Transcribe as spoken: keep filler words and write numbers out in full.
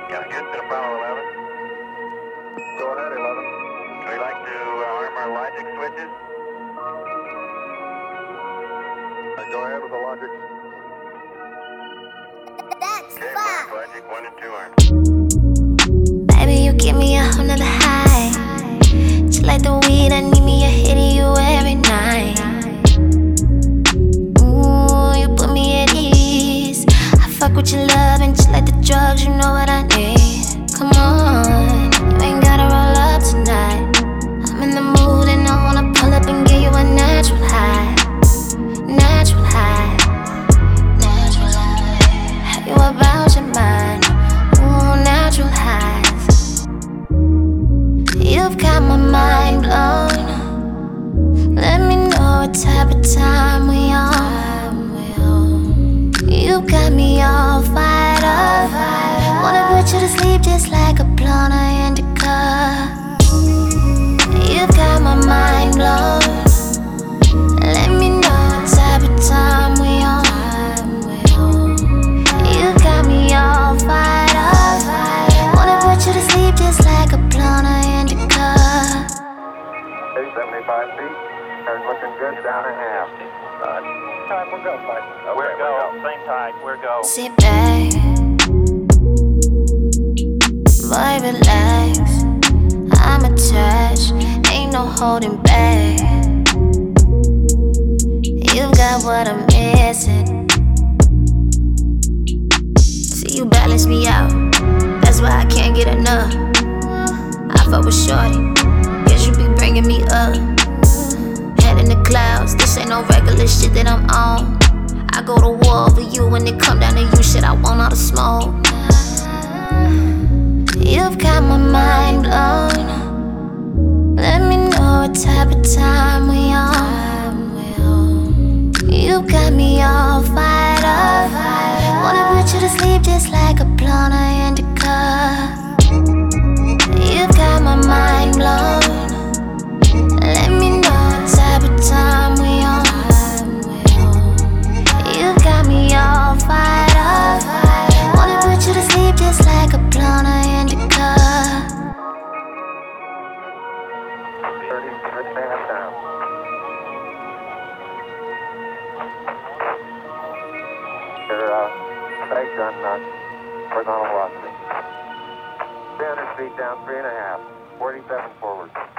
Yeah, Houston, Apollo eleven. Go ahead, eleven. We like to uh, arm our logic switches. Uh, go ahead with the logic. That's Okay, fine. mark logic one and two arm. Baby, you give me a whole nother high. Just like the weed, I need me a hit of you every night. Ooh, you put me at ease. I fuck with your love and just like the drugs, you know what I need. Come on, you ain't gotta roll up tonight. I'm in the mood and I wanna pull up and give you a natural high. Natural high. Natural high. Have you about your mind? Ooh, natural highs. You've got my mind blown. Let me know what type of time we on. You got me all fired up. Wanna put you to sleep just like a blonde indica. You've got my mind blown. Let me know what type of time we on. You got me all fired up. Wanna put you to sleep just like a blonde indica. eight seventy-five feet. Turn looking good, down a half. Uh, time, we'll go, Mike. Okay, We're go. Same tide. We're go. Sit back, boy, relax. I'm attached, ain't no holding back. You got what I'm missing. See, you balance me out, that's why I can't get enough. I fuck with shorty, guess you be bringing me up. Head in the clouds, this ain't no regular shit that I'm on. I go to war over you when it come down to you, shit, I want all the smoke. You've got my mind blown. Let me know what type of time we on. You got me all fired up. Wanna put you to sleep just like a blonde indica. You've got my mind blown. Let me know what type of time we on. You got me all fired up. Wanna put you to sleep just like a blonde indica. thirty, six and a half down. Your uh, sights on uh, horizontal velocity. three hundred feet down, three and a half. forty-seven forward.